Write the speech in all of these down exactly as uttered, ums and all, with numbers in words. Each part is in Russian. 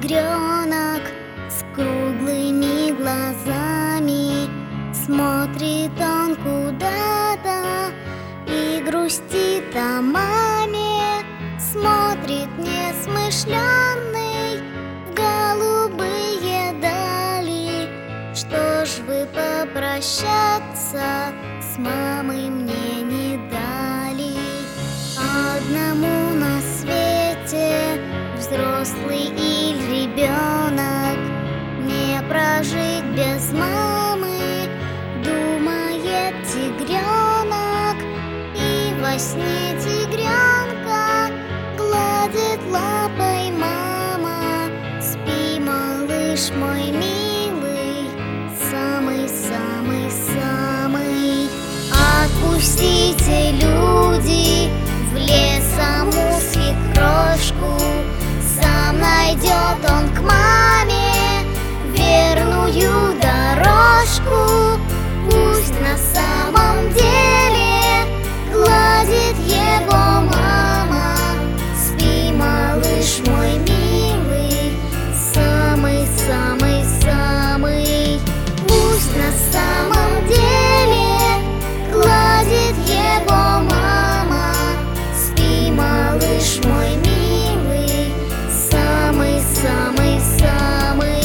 тигренок с круглыми глазами. Смотрит он куда-то и грустит о маме. Смотрит несмышленный в голубые дали. Что ж вы попрощаться с мамой мне не дали? Одному на свете, взрослый или ребенок, не прожить без мамы, думает тигренок. И во сне тигренка гладит лапой мама. Спи, малыш мой милый, самый-самый-самый. Отпустите, люди, в лес саму свекрошку. Сам найдет он к маме верную дорожку. Пусть на самом деле гладит его мама. Спи, малыш мой милый, самый-самый-самый. Пусть на самом деле гладит его мама. Спи, малыш мой милый, самый-самый-самый.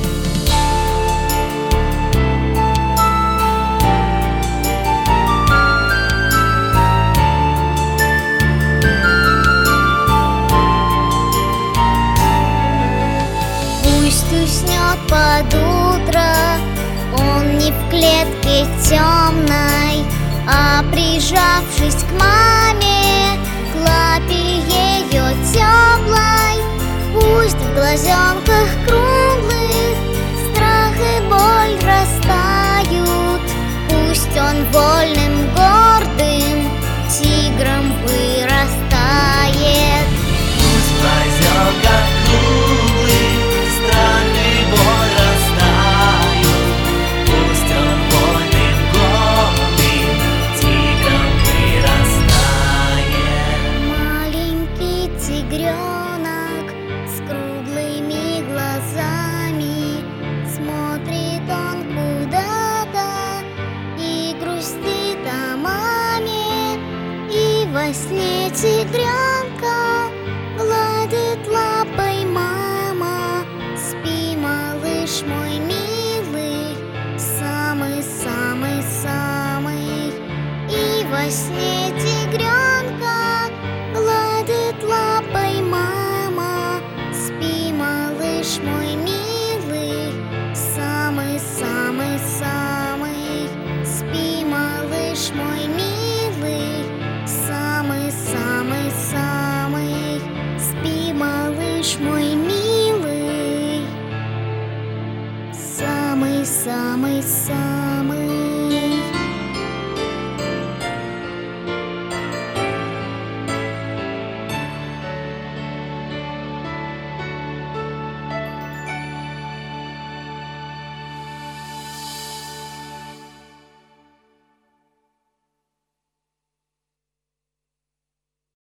Пусть уснет под утро он не в клетке темной, а прижавшись к маме, к лапе ее теплой. Пусть в глазенках круглых страх и боль растают. Пусть он вольным, гордым тигром вырастает. Пусть в глазенках круглых страх и боль растают. Пусть он вольным, гордым тигром вырастает. Маленький тигренок с круглыми глазами. Смотрит он куда-то и грустит о маме. И во сне тигренка гладит лапой мама. Спи, малыш мой милый, самый-самый-самый. И во сне тигренка гладит лапой мама. Спи, малыш мой милый, самый-самый-самый. Спи, малыш мой милый, самый-самый-самый. Спи, малыш мой милый, самый-самый-самый.